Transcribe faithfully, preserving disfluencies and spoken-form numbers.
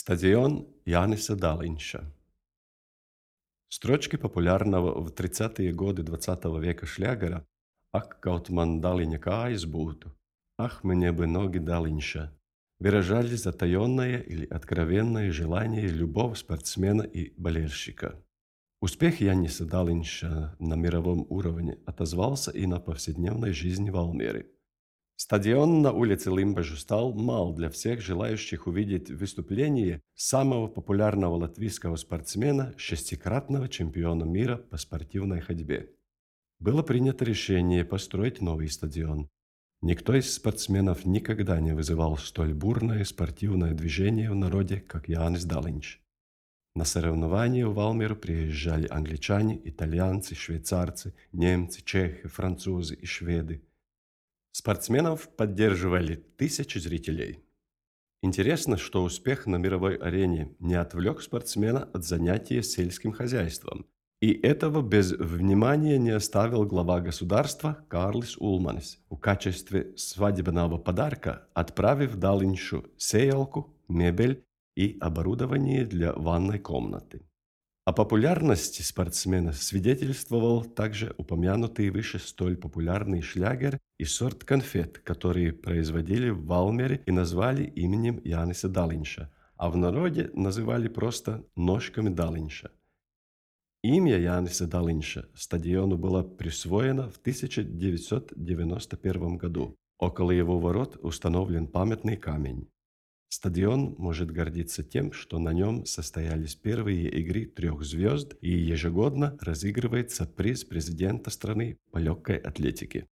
Стадион Яниса Далинча. Строчки популярного в тридцатые годы двадцатого века шлягера «Ах, kaut man Daliņa kājas būtu», «Ах, мне бы ноги Далинча» выражали затаенное или откровенное желание любого спортсмена и болельщика. Успех Яниса Далинча на мировом уровне отозвался и на повседневной жизни в Алмере. Стадион на улице Лимбажу стал мал для всех желающих увидеть выступление самого популярного латвийского спортсмена, шестикратного чемпиона мира по спортивной ходьбе. Было принято решение построить новый стадион. Никто из спортсменов никогда не вызывал столь бурное спортивное движение в народе, как Янис Далинч. На соревнования в Алмеру приезжали англичане, итальянцы, швейцарцы, немцы, чехи, французы и шведы. Спортсменов поддерживали тысячи зрителей. Интересно, что успех на мировой арене не отвлек спортсмена от занятия сельским хозяйством. И этого без внимания не оставил глава государства Карлис Улманис, в качестве свадебного подарка отправив Далинчу сеялку, мебель и оборудование для ванной комнаты. О популярности спортсмена свидетельствовал также упомянутый выше столь популярный шлягер и сорт конфет, которые производили в Алмере и назвали именем Яниса Далинча, а в народе называли просто ножками Далинча. Имя Яниса Далинча стадиону было присвоено в тысяча девятьсот девяносто первом году. Около его ворот установлен памятный камень. Стадион может гордиться тем, что на нем состоялись первые игры трех звезд и ежегодно разыгрывается приз президента страны по легкой атлетике.